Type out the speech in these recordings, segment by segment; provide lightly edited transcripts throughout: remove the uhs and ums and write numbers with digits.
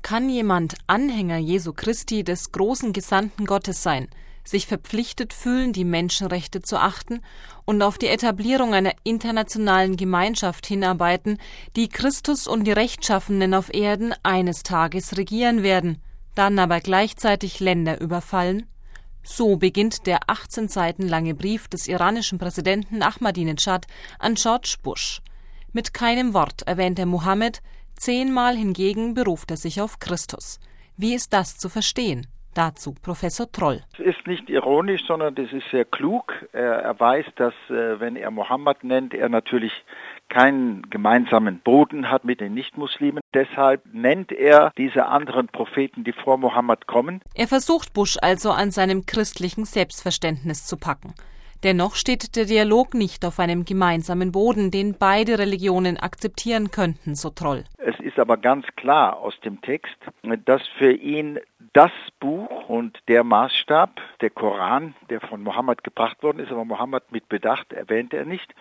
kann jemand Anhänger Jesu Christi, des großen Gesandten Gottes sein, sich verpflichtet fühlen, die Menschenrechte zu achten und auf die Etablierung einer internationalen Gemeinschaft hinarbeiten, die Christus und die Rechtschaffenen auf Erden eines Tages regieren werden, dann aber gleichzeitig Länder überfallen? So beginnt der 18 Seiten lange Brief des iranischen Präsidenten Ahmadinejad an George Bush. Mit keinem Wort erwähnt er Mohammed, 10-mal hingegen beruft er sich auf Christus. Wie ist das zu verstehen? Dazu Professor Troll. Es ist nicht ironisch, sondern das ist sehr klug. Er weiß, dass wenn er Mohammed nennt, er natürlich keinen gemeinsamen Boden hat mit den Nichtmuslimen. Deshalb nennt er diese anderen Propheten, die vor Mohammed kommen. Er versucht Bush also an seinem christlichen Selbstverständnis zu packen. Dennoch steht der Dialog nicht auf einem gemeinsamen Boden, den beide Religionen akzeptieren könnten, so Troll. Es ist aber ganz klar aus dem Text, dass für ihn das Buch und der Maßstab, der Koran, der von Mohammed gebracht worden ist, aber Mohammed mit Bedacht erwähnt er nicht.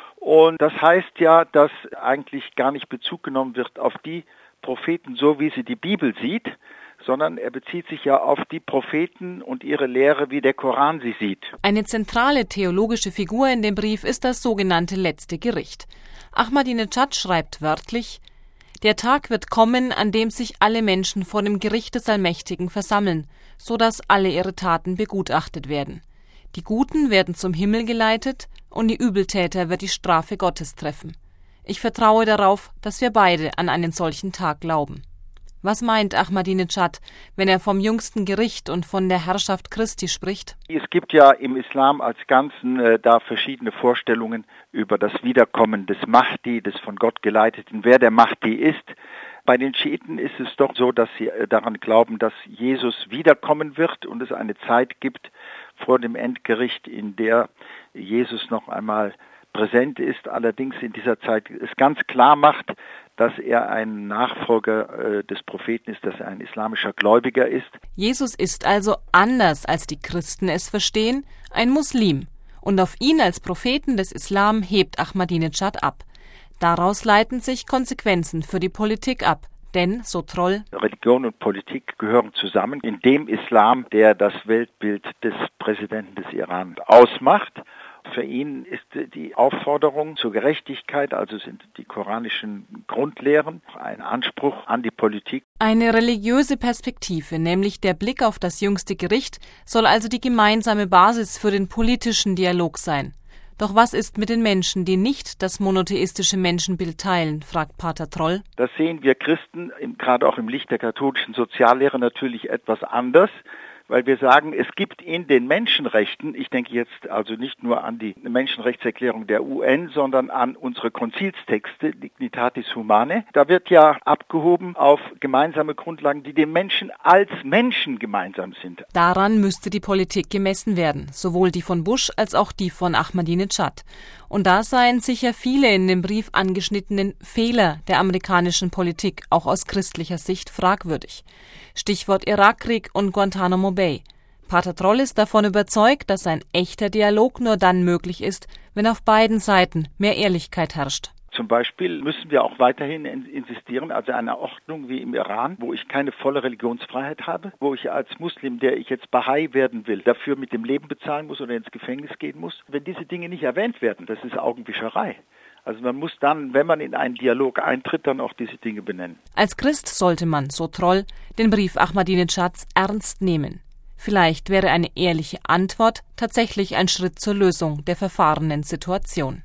Und das heißt ja, dass eigentlich gar nicht Bezug genommen wird auf die Propheten, so wie sie die Bibel sieht, sondern er bezieht sich ja auf die Propheten und ihre Lehre, wie der Koran sie sieht. Eine zentrale theologische Figur in dem Brief ist das sogenannte letzte Gericht. Ahmadinejad schreibt wörtlich: Der Tag wird kommen, an dem sich alle Menschen vor dem Gericht des Allmächtigen versammeln, so dass alle ihre Taten begutachtet werden. Die Guten werden zum Himmel geleitet und die Übeltäter wird die Strafe Gottes treffen. Ich vertraue darauf, dass wir beide an einen solchen Tag glauben. Was meint Ahmadinejad, wenn er vom jüngsten Gericht und von der Herrschaft Christi spricht? Es gibt ja im Islam als Ganzen da verschiedene Vorstellungen über das Wiederkommen des Mahdi, des von Gott geleiteten, wer der Mahdi ist. Bei den Schiiten ist es doch so, dass sie daran glauben, dass Jesus wiederkommen wird und es eine Zeit gibt vor dem Endgericht, in der Jesus noch einmal präsent ist, allerdings in dieser Zeit es ganz klar macht, dass er ein Nachfolger des Propheten ist, dass er ein islamischer Gläubiger ist. Jesus ist also anders, als die Christen es verstehen, ein Muslim. Und auf ihn als Propheten des Islam hebt Ahmadinejad ab. Daraus leiten sich Konsequenzen für die Politik ab. Denn, so Troll, Religion und Politik gehören zusammen in dem Islam, der das Weltbild des Präsidenten des Iran ausmacht. Für ihn ist die Aufforderung zur Gerechtigkeit, also sind die koranischen Grundlehren, ein Anspruch an die Politik. Eine religiöse Perspektive, nämlich der Blick auf das jüngste Gericht, soll also die gemeinsame Basis für den politischen Dialog sein. Doch was ist mit den Menschen, die nicht das monotheistische Menschenbild teilen, fragt Pater Troll. Das sehen wir Christen, gerade auch im Licht der katholischen Soziallehre, natürlich etwas anders. Weil wir sagen, es gibt in den Menschenrechten, ich denke jetzt also nicht nur an die Menschenrechtserklärung der UN, sondern an unsere Konzilstexte, Dignitatis Humanae, da wird ja abgehoben auf gemeinsame Grundlagen, die den Menschen als Menschen gemeinsam sind. Daran müsste die Politik gemessen werden, sowohl die von Bush als auch die von Ahmadinejad. Und da seien sicher viele in dem Brief angeschnittenen Fehler der amerikanischen Politik auch aus christlicher Sicht fragwürdig. Stichwort Irakkrieg und Guantanamo Bay. Pater Troll ist davon überzeugt, dass ein echter Dialog nur dann möglich ist, wenn auf beiden Seiten mehr Ehrlichkeit herrscht. Zum Beispiel müssen wir auch weiterhin insistieren, also eine Ordnung wie im Iran, wo ich keine volle Religionsfreiheit habe, wo ich als Muslim, der ich jetzt Bahai werden will, dafür mit dem Leben bezahlen muss oder ins Gefängnis gehen muss. Wenn diese Dinge nicht erwähnt werden, das ist Augenwischerei. Also man muss dann, wenn man in einen Dialog eintritt, dann auch diese Dinge benennen. Als Christ sollte man, so Troll, den Brief Ahmadinejads ernst nehmen. Vielleicht wäre eine ehrliche Antwort tatsächlich ein Schritt zur Lösung der verfahrenen Situation.